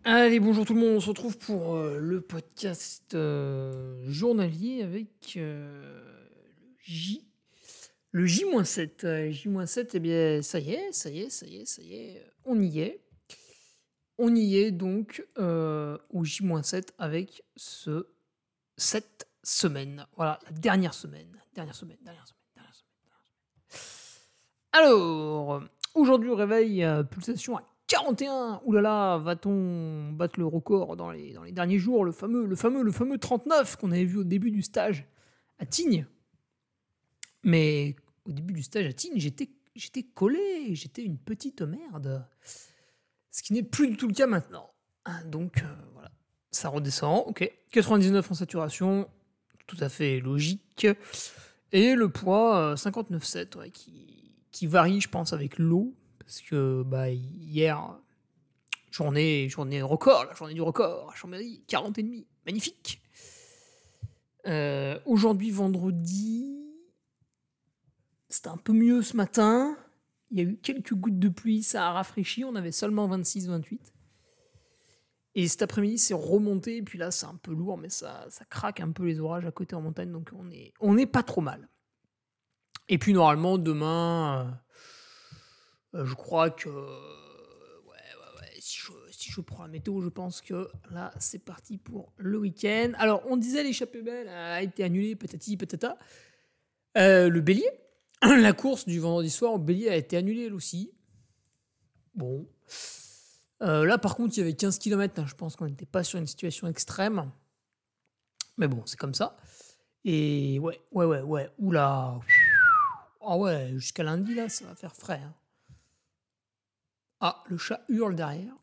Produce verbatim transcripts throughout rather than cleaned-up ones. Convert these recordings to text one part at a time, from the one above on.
Allez, bonjour tout le monde, on se retrouve pour euh, le podcast euh, journalier avec euh, le J. Le J sept. Euh, J sept, eh bien, ça y est, ça y est, ça y est, ça y est, on y est. On y est donc euh, au J sept avec ce, cette semaine. Voilà, la dernière semaine. Dernière semaine, dernière semaine, dernière semaine. Dernière semaine. Alors, aujourd'hui au réveil, euh, pulsation à quarante et un. Ouh là là, va-t-on battre le record dans les, dans les derniers jours, le fameux, le fameux, le fameux trente-neuf qu'on avait vu au début du stage à Tignes. Mais au début du stage à Tignes, j'étais, j'étais collé, j'étais une petite merde. Ce qui n'est plus du tout le cas maintenant. Ah, Donc euh, voilà, ça redescend, ok. quatre-vingt-dix-neuf en saturation, tout à fait logique. Et le poids euh, cinquante-neuf virgule sept, ouais, qui, qui varie, je pense, avec l'eau. Parce que bah, hier, journée, journée record, la journée du record à Chambéry, quarante et demi, magnifique. Euh, Aujourd'hui, vendredi, c'était un peu mieux ce matin. Il y a eu quelques gouttes de pluie, ça a rafraîchi. On avait seulement vingt-six vingt-huit. Et cet après-midi, c'est remonté. Et puis là, c'est un peu lourd, mais ça, ça craque un peu les orages à côté en montagne. Donc on est, on est pas trop mal. Et puis normalement, demain, euh, je crois que. Ouais, ouais, ouais. Si je, si je prends la météo, je pense que là, c'est parti pour le week-end. Alors, on disait l'échappée belle a été annulée, patati patata. Euh, le bélier, la course du vendredi soir au bélier a été annulée elle aussi. Bon. Euh, là, par contre, il y avait quinze kilomètres. Hein, je pense qu'on n'était pas sur une situation extrême. Mais bon, c'est comme ça. Et ouais, ouais, ouais, ouais. Oula. Ah ouais, jusqu'à lundi, là, ça va faire frais. Hein. Ah, le chat hurle derrière.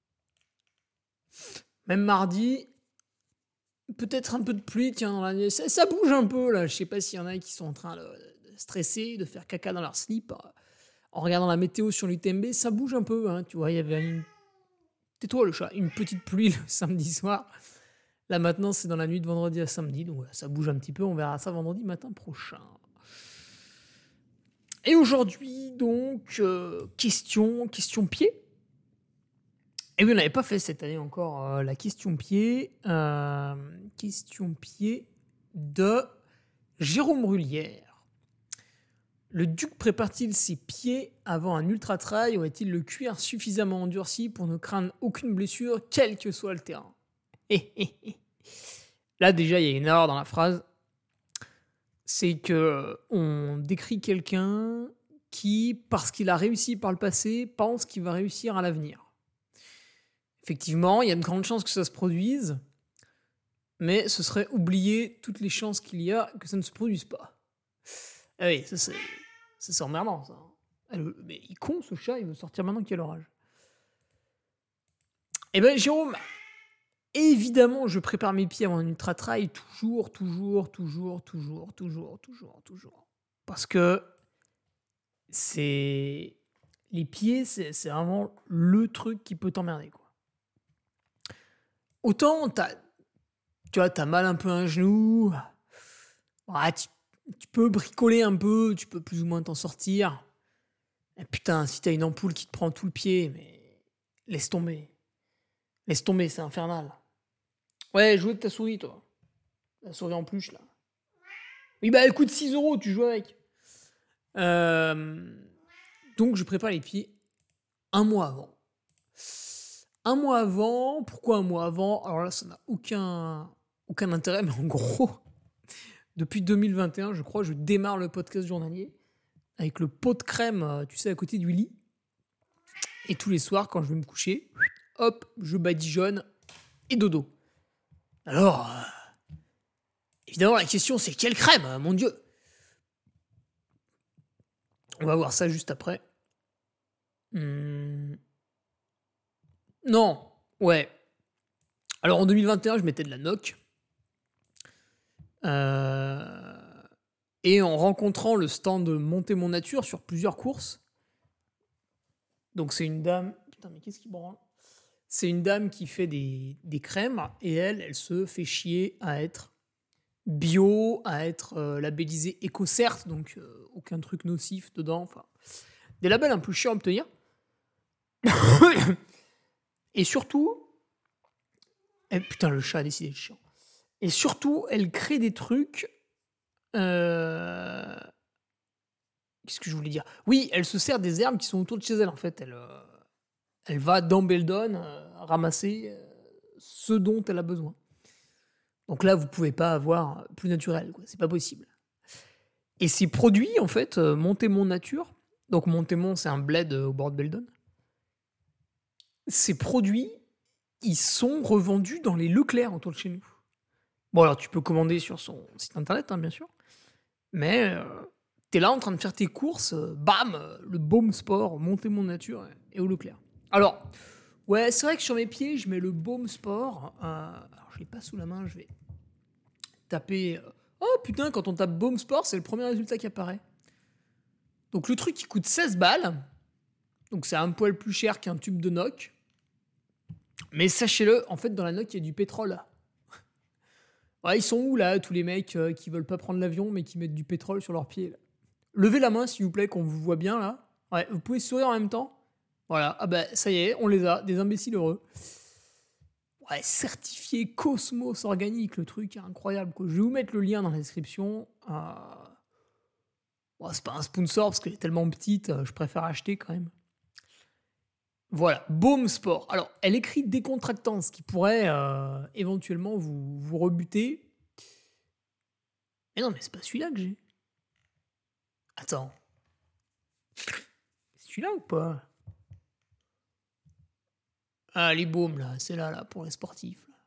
Même mardi, peut-être un peu de pluie, tiens, dans la nuit. Ça, ça bouge un peu, là. Je sais pas s'il y en a qui sont en train de, de stresser, de faire caca dans leur slip. En regardant la météo sur l'U T M B, ça bouge un peu. Hein. Tu vois, il y avait une... Tais-toi, le chat. Une petite pluie le samedi soir. Là, maintenant, c'est dans la nuit de vendredi à samedi. Donc, voilà, ça bouge un petit peu. On verra ça vendredi matin prochain. Et aujourd'hui, donc, euh, question, question pied. Et oui, on n'avait pas fait cette année encore euh, la question pied. Euh, question pied de Jérôme Rullière. Le duc prépare-t-il ses pieds avant un ultra-trail ou est-il le cuir suffisamment endurci pour ne craindre aucune blessure, quel que soit le terrain? Là, déjà, il y a une erreur dans la phrase. C'est que on décrit quelqu'un qui, parce qu'il a réussi par le passé, pense qu'il va réussir à l'avenir. Effectivement, il y a de grandes chances que ça se produise, mais ce serait oublier toutes les chances qu'il y a que ça ne se produise pas. Ah oui, ça c'est, ça, c'est emmerdant, ça. Mais il est con, ce chat, il veut sortir maintenant qu'il y a l'orage. Eh ben, Jérôme, évidemment, je prépare mes pieds avant un ultra-trail toujours, toujours, toujours, toujours, toujours, toujours, toujours. Parce que c'est... Les pieds, c'est, c'est vraiment le truc qui peut t'emmerder, quoi. Autant, t'as, tu vois, t'as mal un peu à un genou, ouais, tu, tu peux bricoler un peu, tu peux plus ou moins t'en sortir. Et putain, si t'as une ampoule qui te prend tout le pied, mais laisse tomber. Laisse tomber, c'est infernal. Ouais, joue avec ta souris, toi. La souris en pluche, là. Oui, bah elle coûte six euros, tu joues avec. Euh, donc, je prépare les pieds un mois avant. Un mois avant, pourquoi un mois avant? Alors là, ça n'a aucun, aucun intérêt, mais en gros, depuis deux mille vingt et un, je crois, je démarre le podcast journalier avec le pot de crème, tu sais, à côté du lit. Et tous les soirs, quand je vais me coucher, hop, je badigeonne et dodo. Alors, euh, évidemment, la question, c'est quelle crème, hein, mon Dieu? On va voir ça juste après. Hum... Non, ouais. Alors, en deux mille vingt et un, je mettais de la Noc. Euh... Et en rencontrant le stand de Monter Mon Nature sur plusieurs courses, donc c'est une dame... Putain, mais qu'est-ce qui branle? C'est une dame qui fait des, des crèmes, et elle, elle se fait chier à être bio, à être euh, labellisée EcoCert, donc euh, aucun truc nocif dedans, enfin, des labels un peu chiants à obtenir. Et surtout, Et putain, le chat a décidé de chiant. Et surtout, elle crée des trucs. euh, Qu'est-ce que je voulais dire? Oui, elle se sert des herbes qui sont autour de chez elle, en fait. Elle, euh, elle va dans Beldon euh, ramasser euh, ce dont elle a besoin. Donc là, vous pouvez pas avoir plus naturel, quoi. C'est pas possible. Et ces produits, en fait, euh, Montémont Nature, donc Montémont, c'est un bled euh, au bord de Beldon. Ces produits, ils sont revendus dans les Leclerc autour de chez nous. Bon, alors tu peux commander sur son site internet, hein, bien sûr. Mais euh, t'es là en train de faire tes courses, euh, bam, euh, le Baume Sport, Montémont Nature et au Leclerc. Alors, ouais, c'est vrai que sur mes pieds, je mets le Baume Sport. euh, alors, je l'ai pas sous la main, je vais taper. euh, Oh putain, quand on tape Baume Sport, c'est le premier résultat qui apparaît. Donc le truc, il coûte seize balles. Donc c'est un poil plus cher qu'un tube de Noc. Mais sachez-le, en fait, dans la Noc, il y a du pétrole. Ouais, ils sont où, là, tous les mecs euh, qui veulent pas prendre l'avion, mais qui mettent du pétrole sur leurs pieds, là. Levez la main, s'il vous plaît, qu'on vous voit bien, là. Ouais, vous pouvez sourire en même temps. Voilà, ah bah, ça y est, on les a, des imbéciles heureux. Ouais, certifié Cosmos organique, le truc est incroyable, quoi. Je vais vous mettre le lien dans la description. Euh... Bon, c'est pas un sponsor, parce qu'elle est tellement petite, euh, je préfère acheter, quand même. Voilà, Baume Sport. Alors, elle écrit décontractant, ce qui pourrait euh, éventuellement vous, vous rebuter. Mais non, mais c'est pas celui-là que j'ai. Attends. C'est celui-là ou pas? Ah, les baumes, là. C'est là, là, pour les sportifs. Là.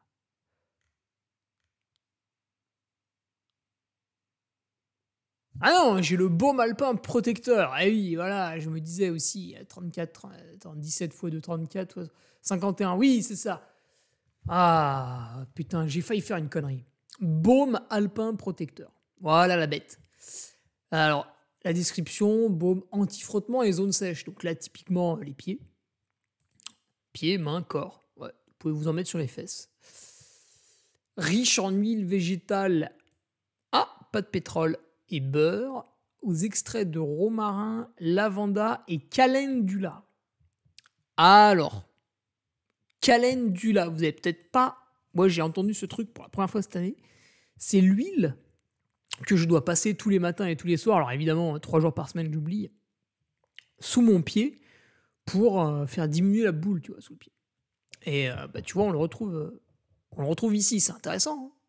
Ah non, j'ai le baume alpin protecteur. Ah oui, voilà, je me disais aussi, trente-quatre, attends, dix-sept fois deux, trente-quatre, cinquante et un. Oui, c'est ça. Ah, putain, j'ai failli faire une connerie. Baume alpin protecteur. Voilà la bête. Alors, la description, baume anti-frottement et zone sèche. Donc là, typiquement, les pieds. Pieds, mains, corps. Ouais, vous pouvez vous en mettre sur les fesses. Riche en huile végétale. Ah, pas de pétrole. Et beurre. Aux extraits de romarin, lavanda et calendula. Alors, calendula, vous avez peut-être pas... Moi, j'ai entendu ce truc pour la première fois cette année. C'est l'huile que je dois passer tous les matins et tous les soirs. Alors évidemment, trois jours par semaine, j'oublie. Sous mon pied pour euh, faire diminuer la boule, tu vois, sous le pied. Et euh, bah, tu vois, on le retrouve, euh, on le retrouve ici. C'est intéressant. Hein.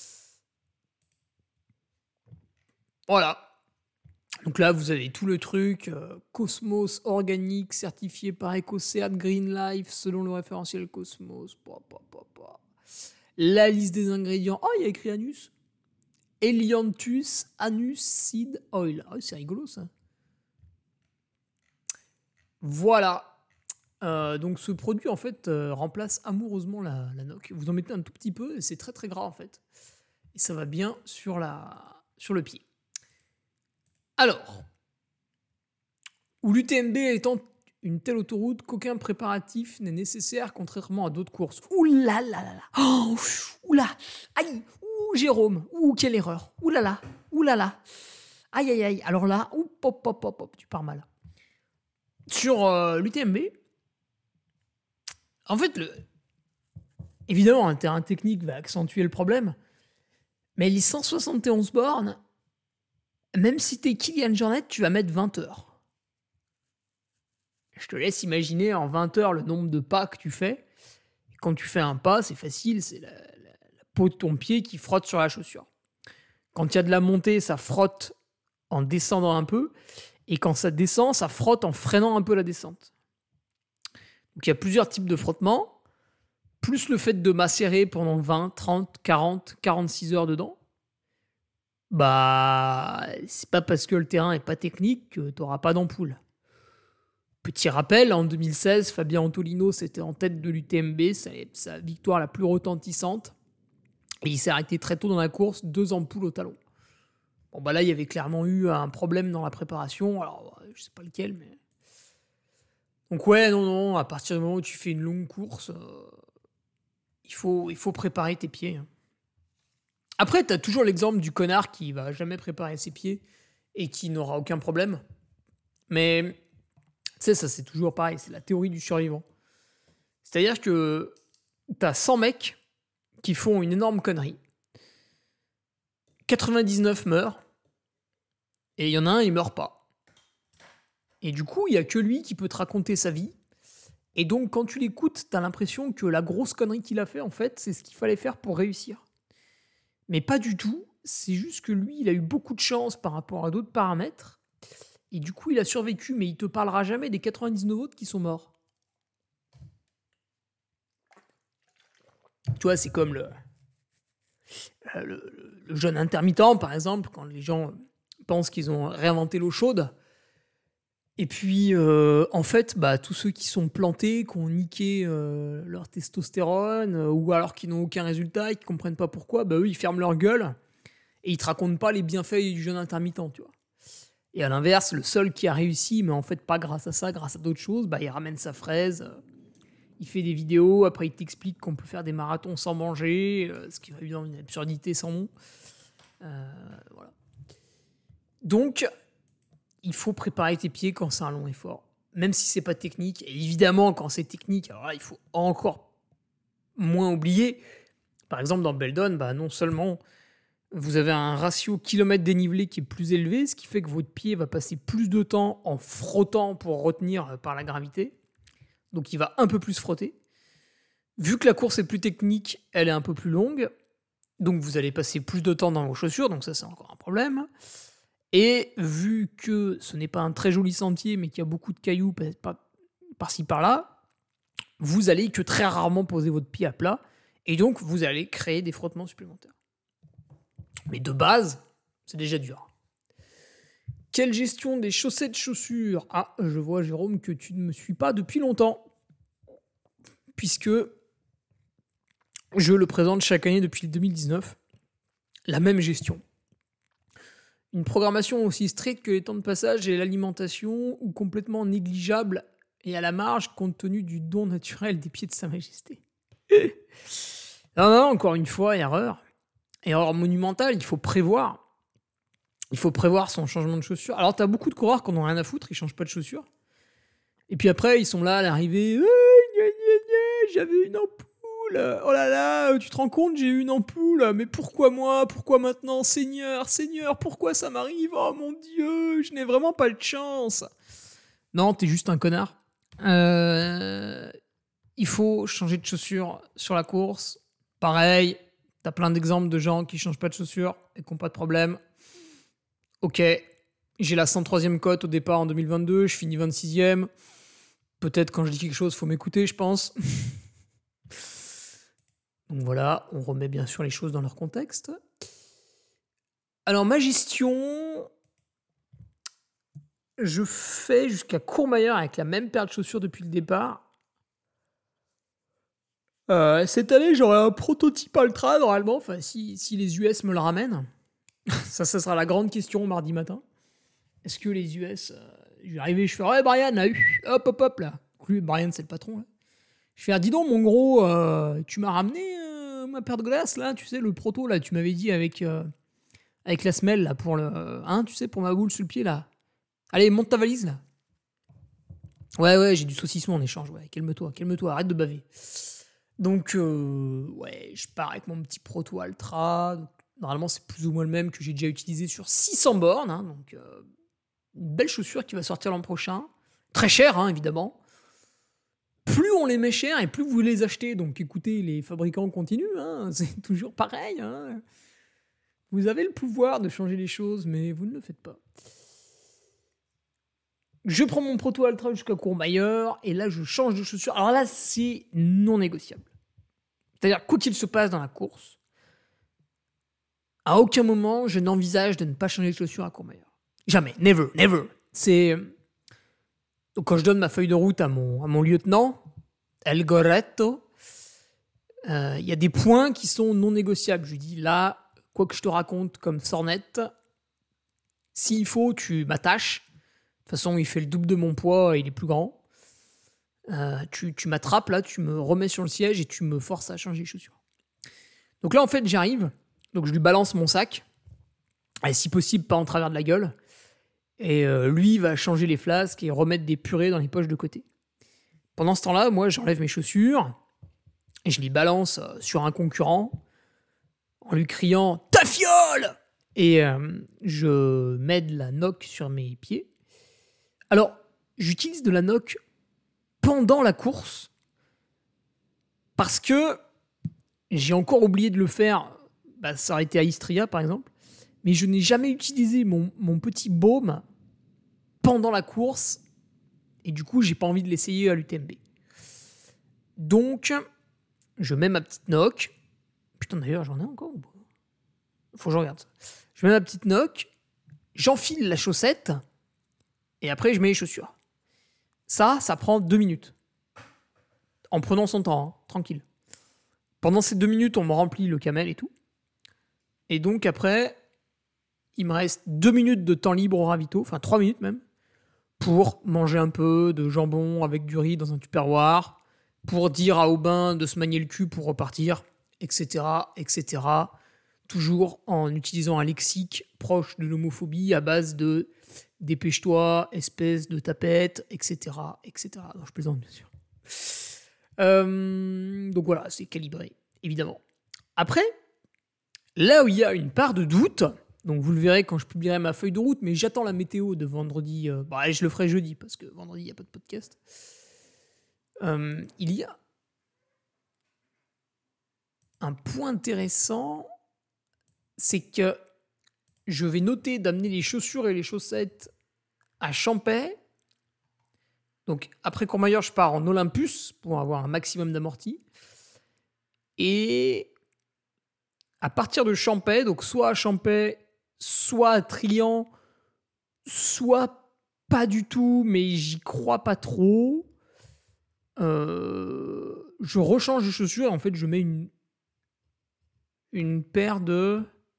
Voilà. Donc là, vous avez tout le truc. Euh, Cosmos organique, certifié par EcoCert Green Life, selon le référentiel Cosmos. Pa, pa, pa, pa. La liste des ingrédients. Oh, il y a écrit Anus. Elianthus Anus Seed Oil. Ah, c'est rigolo, ça. Voilà. Euh, donc ce produit en fait euh, remplace amoureusement la, la Noc. Vous en mettez un tout petit peu et c'est très très gras en fait. Et ça va bien sur, la, sur le pied. Alors, où l'U T M B étant une telle autoroute qu'aucun préparatif n'est nécessaire contrairement à d'autres courses. Ouh là là là là. Oh, ouh là. Aïe. Ouh Jérôme. Ouh quelle erreur. Ouh là là. Ouh là là. Aïe aïe aïe. Alors là, ouh pop pop pop pop. Tu pars mal. Sur euh, l'U T M B. En fait, le... évidemment, un terrain technique va accentuer le problème, mais les cent soixante et onze bornes, même si t'es Kylian Jornet, tu vas mettre vingt heures. Je te laisse imaginer en vingt heures le nombre de pas que tu fais. Et quand tu fais un pas, c'est facile, c'est la, la, la peau de ton pied qui frotte sur la chaussure. Quand il y a de la montée, ça frotte en descendant un peu, et quand ça descend, ça frotte en freinant un peu la descente. Donc il y a plusieurs types de frottements, plus le fait de macérer pendant vingt, trente, quarante, quarante-six heures dedans. Bah, c'est pas parce que le terrain est pas technique que t'auras pas d'ampoule. Petit rappel, en deux mille seize, Fabien Antolino c'était en tête de l'U T M B, c'est sa victoire la plus retentissante. Et il s'est arrêté très tôt dans la course, deux ampoules au talon. Bon bah là, il y avait clairement eu un problème dans la préparation, alors je sais pas lequel, mais... Donc ouais, non, non, à partir du moment où tu fais une longue course, euh, il, faut, il faut préparer tes pieds. Après, t'as toujours l'exemple du connard qui va jamais préparer ses pieds et qui n'aura aucun problème. Mais, tu sais, ça c'est toujours pareil, c'est la théorie du survivant. C'est-à-dire que t'as cent mecs qui font une énorme connerie. quatre-vingt-dix-neuf meurent, et il y en a un, il meurt pas. Et du coup, il n'y a que lui qui peut te raconter sa vie. Et donc, quand tu l'écoutes, tu as l'impression que la grosse connerie qu'il a fait, en fait, c'est ce qu'il fallait faire pour réussir. Mais pas du tout. C'est juste que lui, il a eu beaucoup de chance par rapport à d'autres paramètres. Et du coup, il a survécu, mais il te parlera jamais des quatre-vingt-dix-neuf autres qui sont morts. Tu vois, c'est comme le, le, le jeûne intermittent, par exemple, quand les gens pensent qu'ils ont réinventé l'eau chaude. Et puis, euh, en fait, bah, tous ceux qui sont plantés, qui ont niqué euh, leur testostérone, euh, ou alors qui n'ont aucun résultat et qui ne comprennent pas pourquoi, bah, eux, ils ferment leur gueule et ils ne te racontent pas les bienfaits du jeûne intermittent, tu vois. Et à l'inverse, le seul qui a réussi, mais en fait pas grâce à ça, grâce à d'autres choses, bah, il ramène sa fraise, euh, il fait des vidéos, après il t'explique qu'on peut faire des marathons sans manger, euh, ce qui va évidemment une absurdité sans nom. Euh, voilà. Donc, il faut préparer tes pieds quand c'est un long effort, même si c'est pas technique. Et évidemment, quand c'est technique, alors là, il faut encore moins oublier. Par exemple, dans Beldon, bah, non seulement vous avez un ratio kilomètre dénivelé qui est plus élevé, ce qui fait que votre pied va passer plus de temps en frottant pour retenir par la gravité. Donc, il va un peu plus frotter. Vu que la course est plus technique, elle est un peu plus longue. Donc, vous allez passer plus de temps dans vos chaussures. Donc, ça, c'est encore un problème. Et vu que ce n'est pas un très joli sentier, mais qu'il y a beaucoup de cailloux par-ci par-là, vous allez que très rarement poser votre pied à plat, et donc vous allez créer des frottements supplémentaires. Mais de base, c'est déjà dur. Quelle gestion des chaussettes chaussures ? Ah, je vois, Jérôme, que tu ne me suis pas depuis longtemps, puisque je le présente chaque année depuis deux mille dix-neuf, la même gestion. Une programmation aussi stricte que les temps de passage et l'alimentation, ou complètement négligeable et à la marge compte tenu du don naturel des pieds de Sa Majesté. Non, non, encore une fois, erreur. Erreur monumentale, il faut prévoir. Il faut prévoir son changement de chaussures. Alors, t'as beaucoup de coureurs qui n'ont rien à foutre, ils changent pas de chaussures. Et puis après, ils sont là à l'arrivée. Eh, j'avais une ampoule. Oh là là, tu te rends compte, j'ai eu une ampoule. Mais pourquoi moi ? Pourquoi maintenant ? Seigneur, Seigneur, pourquoi ça m'arrive ? Oh mon Dieu, je n'ai vraiment pas de chance. Non, t'es juste un connard. Euh, il faut changer de chaussures sur la course. Pareil, t'as plein d'exemples de gens qui changent pas de chaussures et qui n'ont pas de problème. Ok, j'ai la cent troisième cote au départ en deux mille vingt-deux, je finis vingt-sixième. Peut-être quand je dis quelque chose, faut m'écouter, je pense. Donc voilà, on remet bien sûr les choses dans leur contexte. Alors ma gestion, je fais jusqu'à Courmayeur avec la même paire de chaussures depuis le départ. Euh, cette année, j'aurai un prototype Ultra normalement, enfin si, si les U S me le ramènent. ça, ça sera la grande question mardi matin. Est-ce que les U S, euh, je vais arriver, je fais ouais Brian, là, hop hop hop là. Lui, Brian c'est le patron là. Je fais, ah, dis donc, mon gros, euh, tu m'as ramené euh, ma paire de glace, là, tu sais, le proto, là, tu m'avais dit avec, euh, avec la semelle, là, pour le. Hein, tu sais, pour ma boule sous le pied, là. Allez, monte ta valise, là. Ouais, ouais, j'ai du saucisson en échange, ouais, calme-toi, calme-toi, arrête de baver. Donc, euh, ouais, je pars avec mon petit proto Ultra. Donc, normalement, c'est plus ou moins le même que j'ai déjà utilisé sur six cents bornes, hein, donc, euh, une belle chaussure qui va sortir l'an prochain. Très cher, hein, évidemment. Plus on les met chers et plus vous les achetez. Donc écoutez, les fabricants continuent, hein, c'est toujours pareil. Hein. Vous avez le pouvoir de changer les choses, mais vous ne le faites pas. Je prends mon Proto Ultra jusqu'à Courmayeur et là je change de chaussures. Alors là, c'est non négociable. C'est-à-dire, quoi qu'il se passe dans la course, à aucun moment je n'envisage de ne pas changer de chaussures à Courmayeur. Jamais, never, never. C'est... Donc quand je donne ma feuille de route à mon, à mon lieutenant, El Goretto, il euh, y a des points qui sont non négociables. Je lui dis, là, quoi que je te raconte comme sornette, s'il faut, tu m'attaches. De toute façon, il fait le double de mon poids et il est plus grand. Euh, tu, tu m'attrapes, là, tu me remets sur le siège et tu me forces à changer les chaussures. Donc là, en fait, j'arrive. Donc je lui balance mon sac. Et si possible, pas en travers de la gueule. Et euh, lui va changer les flasques et remettre des purées dans les poches de côté. Pendant ce temps-là, moi, j'enlève mes chaussures, et je les balance euh, sur un concurrent en lui criant « Ta fiole !» Et euh, je mets de la noc sur mes pieds. Alors, j'utilise de la noc pendant la course parce que j'ai encore oublié de le faire. Bah, ça aurait été à Istria, par exemple. Mais je n'ai jamais utilisé mon, mon petit baume pendant la course. Et du coup, j'ai pas envie de l'essayer à l'U T M B. Donc, je mets ma petite noc. Putain, d'ailleurs, j'en ai encore ou pas ? Faut que je regarde ça. Je mets ma petite noc, j'enfile la chaussette, et après, je mets les chaussures. Ça, ça prend deux minutes. En prenant son temps, hein, tranquille. Pendant ces deux minutes, on me remplit le camel et tout. Et donc, après, il me reste deux minutes de temps libre au ravito, enfin trois minutes même, pour manger un peu de jambon avec du riz dans un tupperware, pour dire à Aubin de se manier le cul pour repartir, et cetera, et cetera. Toujours en utilisant un lexique proche de l'homophobie à base de dépêche-toi, espèce de tapette, et cetera, et cetera. Non, je plaisante, bien sûr. Euh, donc voilà, c'est calibré, évidemment. Après, là où il y a une part de doute, donc vous le verrez quand je publierai ma feuille de route, mais j'attends la météo de vendredi. Euh, bah, je le ferai jeudi, parce que vendredi, il n'y a pas de podcast. Euh, il y a un point intéressant, c'est que je vais noter d'amener les chaussures et les chaussettes à Champais. Donc, après Courmayeur, je pars en Olympus pour avoir un maximum d'amorti. Et à partir de Champais, donc soit à Champais, soit à Trian, soit pas du tout, mais j'y crois pas trop, euh, je rechange de chaussures et en fait, je mets une, une paire de...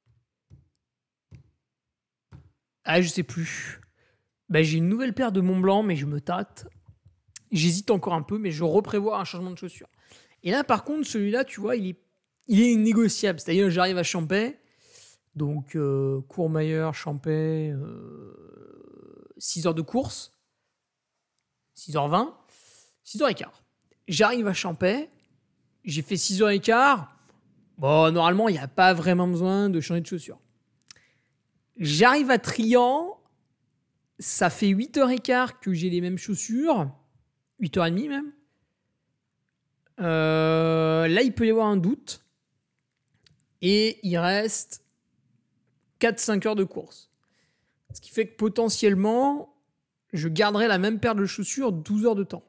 Ah, je sais plus. Ben, j'ai une nouvelle paire de Montblanc, mais je me tâte. J'hésite encore un peu, mais je reprévois un changement de chaussures. Et là, par contre, celui-là, tu vois, il est, il est négociable. C'est-à-dire, j'arrive à Champais, donc euh, Courmayeur, Champais, euh, six heures de course, six heures vingt, six heures quinze. J'arrive à Champais, j'ai fait six heures quinze. Bon, normalement, il n'y a pas vraiment besoin de changer de chaussures. J'arrive à Trian, ça fait huit heures quinze que j'ai les mêmes chaussures, huit heures trente même. Euh, là, il peut y avoir un doute. Et il reste quatre à cinq heures de course. Ce qui fait que potentiellement, je garderai la même paire de chaussures douze heures de temps.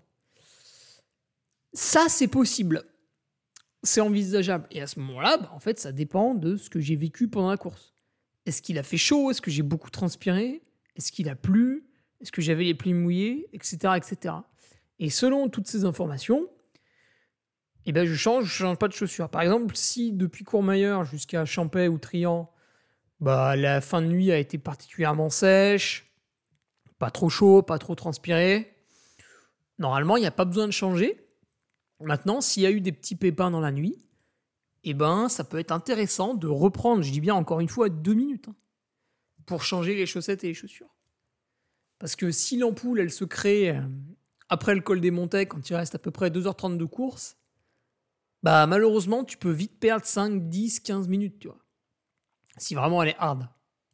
Ça, c'est possible. C'est envisageable. Et à ce moment-là, bah, en fait, ça dépend de ce que j'ai vécu pendant la course. Est-ce qu'il a fait chaud ? Est-ce que j'ai beaucoup transpiré ? Est-ce qu'il a plu ? Est-ce que j'avais les plis mouillés ? Etc. et cetera. Et selon toutes ces informations, eh ben, je change, je change pas de chaussures. Par exemple, si depuis Courmayeur jusqu'à Champais ou Trian, bah, la fin de nuit a été particulièrement sèche, pas trop chaud, pas trop transpiré, normalement, il n'y a pas besoin de changer. Maintenant, s'il y a eu des petits pépins dans la nuit, eh ben, ça peut être intéressant de reprendre, je dis bien encore une fois, deux minutes, hein, pour changer les chaussettes et les chaussures. Parce que si l'ampoule, elle se crée euh, après le col des Montets, quand il reste à peu près deux heures trente de course, bah malheureusement, tu peux vite perdre cinq, dix, quinze minutes, tu vois. Si vraiment elle est hard.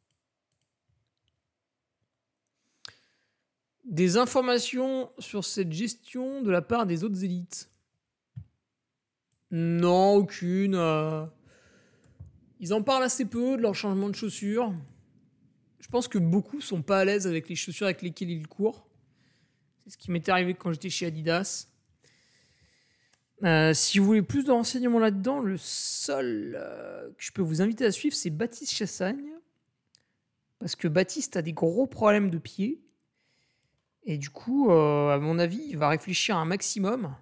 Des informations sur cette gestion de la part des autres élites ? Non, aucune. Euh... Ils en parlent assez peu de leur changement de chaussures. Je pense que beaucoup sont pas à l'aise avec les chaussures avec lesquelles ils courent. C'est ce qui m'était arrivé quand j'étais chez Adidas. Euh, si vous voulez plus de renseignements là-dedans, le seul euh, que je peux vous inviter à suivre, c'est Baptiste Chassagne. Parce que Baptiste a des gros problèmes de pied. Et du coup, euh, à mon avis, il va réfléchir un maximum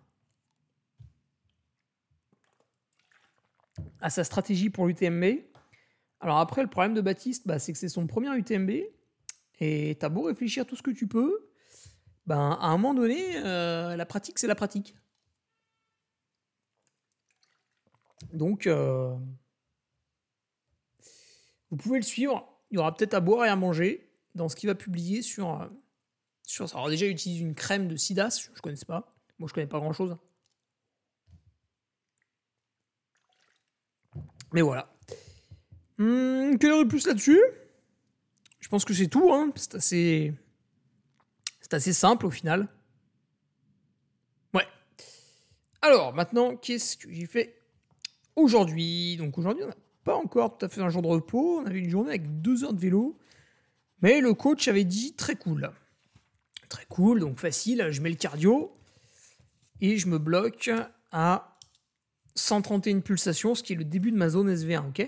à sa stratégie pour l'U T M B. Alors après, le problème de Baptiste, bah, c'est que c'est son premier U T M B. Et t'as beau réfléchir tout ce que tu peux, ben, à un moment donné, euh, la pratique, c'est la pratique. Donc, euh, vous pouvez le suivre. Il y aura peut-être à boire et à manger dans ce qu'il va publier sur... Euh, sur ça. Alors déjà, il utilise une crème de Sidas. Je ne connaissais pas. Moi, je ne connais pas grand-chose. Mais voilà. Hum, quelle heure de plus là-dessus ? Je pense que c'est tout. Hein. C'est assez... c'est assez simple au final. Ouais. Alors, maintenant, qu'est-ce que j'ai fait aujourd'hui ? Donc aujourd'hui, on n'a pas encore tout à fait un jour de repos. On avait une journée avec deux heures de vélo. Mais le coach avait dit très cool. Très cool, donc facile. Je mets le cardio et je me bloque à cent trente et une pulsations, ce qui est le début de ma zone S V un, ok ?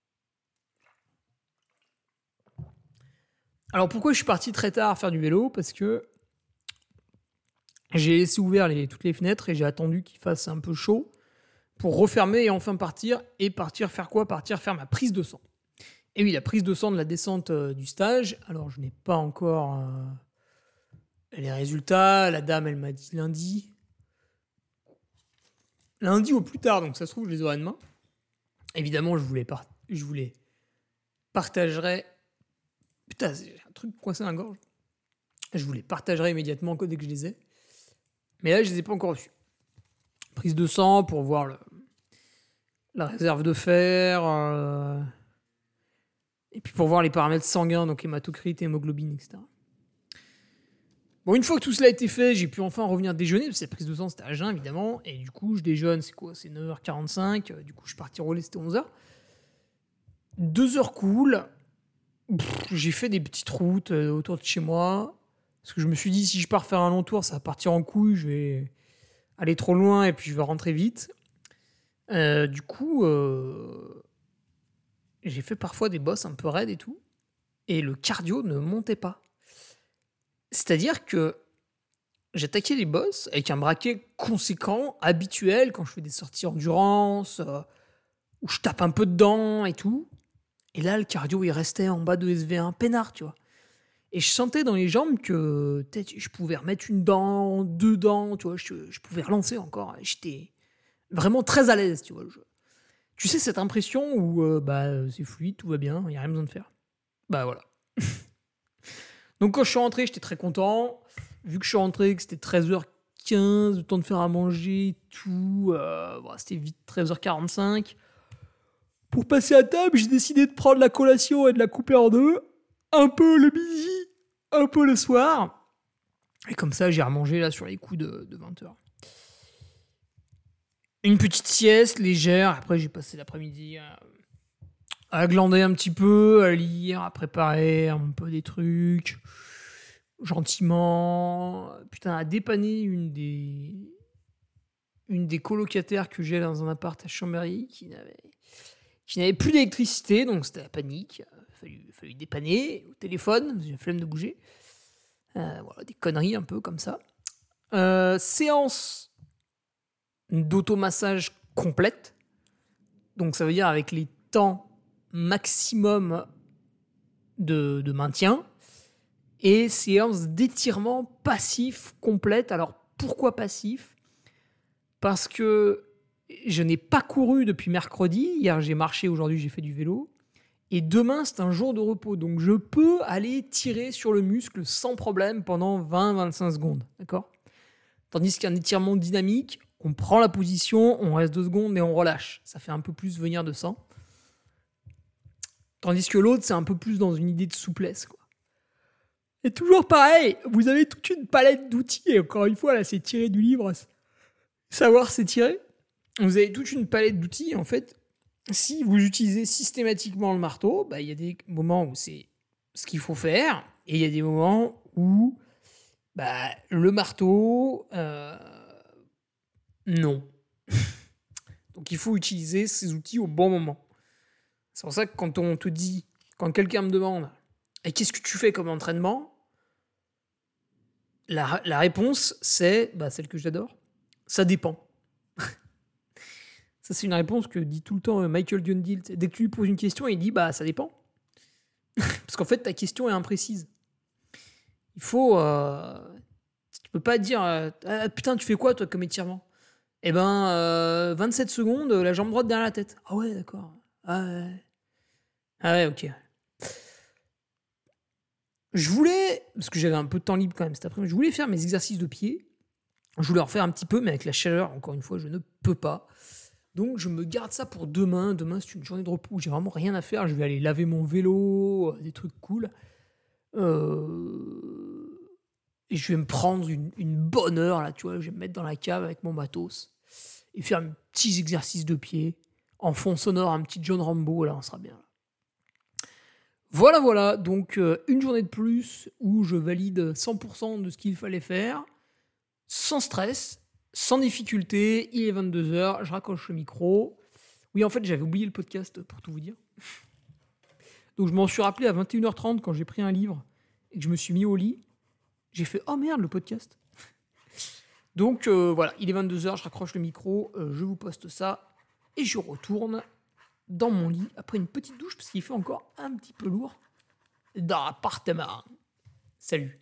Alors pourquoi je suis parti très tard faire du vélo ? Parce que j'ai laissé ouvert les, toutes les fenêtres et j'ai attendu qu'il fasse un peu chaud pour refermer et enfin partir. Et partir faire quoi ? Partir faire ma prise de sang. Et oui, la prise de sang de la descente euh, du stage. Alors je n'ai pas encore euh, les résultats. La dame, elle m'a dit lundi. Lundi au plus tard, donc ça se trouve, je les aurai demain. Évidemment, je voulais, par- je voulais partagerai. Putain, j'ai un truc coincé dans la gorge. Je vous les partagerai immédiatement dès que je les ai. Mais là, je les ai pas encore reçus. Prise de sang pour voir le, la réserve de fer. Euh, et puis pour voir les paramètres sanguins, donc hématocrite, hémoglobine, et cetera. Bon, une fois que tout cela a été fait, j'ai pu enfin revenir déjeuner, parce que cette prise de sang, c'était à jeun, évidemment. Et du coup, je déjeune, c'est quoi ? C'est neuf heures quarante-cinq. Du coup, je suis parti rouler, c'était onze heures. deux heures cool. Pff, j'ai fait des petites routes euh, autour de chez moi. Parce que je me suis dit, si je pars faire un long tour, ça va partir en couille. Je vais aller trop loin et puis je vais rentrer vite. Euh, du coup, euh, j'ai fait parfois des bosses un peu raides et tout. Et le cardio ne montait pas. C'est-à-dire que j'attaquais les bosses avec un braquet conséquent, habituel, quand je fais des sorties endurance, euh, où je tape un peu dedans et tout. Et là, le cardio, il restait en bas de S V un, peinard, tu vois. Et je sentais dans les jambes que peut-être je pouvais remettre une dent, deux dents, tu vois, je, je pouvais relancer encore. J'étais vraiment très à l'aise, tu vois. Je- tu sais, cette impression où euh, bah, c'est fluide, tout va bien, il n'y a rien besoin de faire. Bah voilà. Donc quand je suis rentré, j'étais très content. Vu que je suis rentré, que c'était treize heures quinze, le temps de faire à manger et tout, euh, bon, c'était vite treize heures quarante-cinq. Pour passer à table, j'ai décidé de prendre la collation et de la couper en deux. Un peu le midi, un peu le soir. Et comme ça, j'ai remangé là sur les coups de, de vingt heures. Une petite sieste légère. Après, j'ai passé l'après-midi à, à glander un petit peu, à lire, à préparer un peu des trucs. Gentiment. Putain, à dépanner une des, une des colocataires que j'ai dans un appart à Chambéry qui n'avait, qui n'avait plus d'électricité. Donc, c'était la panique. Il fallu, fallu dépanner au téléphone. J'ai la flemme de bouger. Euh, voilà, des conneries un peu comme ça. Euh, séance d'automassage complète. Donc ça veut dire avec les temps maximum de, de maintien. Et séance d'étirement passif complète. Alors pourquoi passif ? Parce que je n'ai pas couru depuis mercredi. Hier j'ai marché, aujourd'hui j'ai fait du vélo. Et demain, c'est un jour de repos. Donc, je peux aller tirer sur le muscle sans problème pendant vingt à vingt-cinq secondes. D'accord ? Tandis qu'un étirement dynamique, on prend la position, on reste deux secondes et on relâche. Ça fait un peu plus venir de sang. Tandis que l'autre, c'est un peu plus dans une idée de souplesse, quoi. Et toujours pareil, vous avez toute une palette d'outils. Et encore une fois, là, c'est tiré du livre Savoir s'étirer. Vous avez toute une palette d'outils, en fait. Si vous utilisez systématiquement le marteau, bah, il y a des moments où c'est ce qu'il faut faire, et il y a des moments où bah, le marteau, euh, non. Donc il faut utiliser ces outils au bon moment. C'est pour ça que quand on te dit, quand quelqu'un me demande et qu'est-ce que tu fais comme entraînement, la, la réponse c'est bah, celle que j'adore, ça dépend. Ça, c'est une réponse que dit tout le temps Michael Dundee. Dès que tu lui poses une question, il dit bah ça dépend. Parce qu'en fait, ta question est imprécise. Il faut. Euh, tu peux pas dire euh, ah, putain, tu fais quoi toi comme étirement ? Eh ben, euh, vingt-sept secondes, la jambe droite derrière la tête. Ah ouais, d'accord. Ah ouais. Ah ouais, ok. Je voulais, parce que j'avais un peu de temps libre quand même cet après-midi, je voulais faire mes exercices de pied. Je voulais en faire un petit peu, mais avec la chaleur, encore une fois, je ne peux pas. Donc je me garde ça pour demain. Demain, c'est une journée de repos où j'ai vraiment rien à faire. Je vais aller laver mon vélo, euh, des trucs cool. Euh, Et je vais me prendre une, une bonne heure, là, tu vois. Je vais me mettre dans la cave avec mon matos et faire un petit exercice de pied. En fond sonore, un petit John Rambo, là, on sera bien. Voilà, voilà. Donc, euh, une journée de plus où je valide cent pour cent de ce qu'il fallait faire, sans stress, sans difficulté. Il est vingt-deux heures, je raccroche le micro. Oui, en fait, j'avais oublié le podcast, pour tout vous dire. Donc, je m'en suis rappelé à vingt et une heures trente quand j'ai pris un livre et que je me suis mis au lit. J'ai fait « Oh merde, le podcast !» Donc, euh, voilà, il est vingt-deux heures, je raccroche le micro, euh, je vous poste ça et je retourne dans mon lit après une petite douche parce qu'il fait encore un petit peu lourd dans l'appartement. Salut.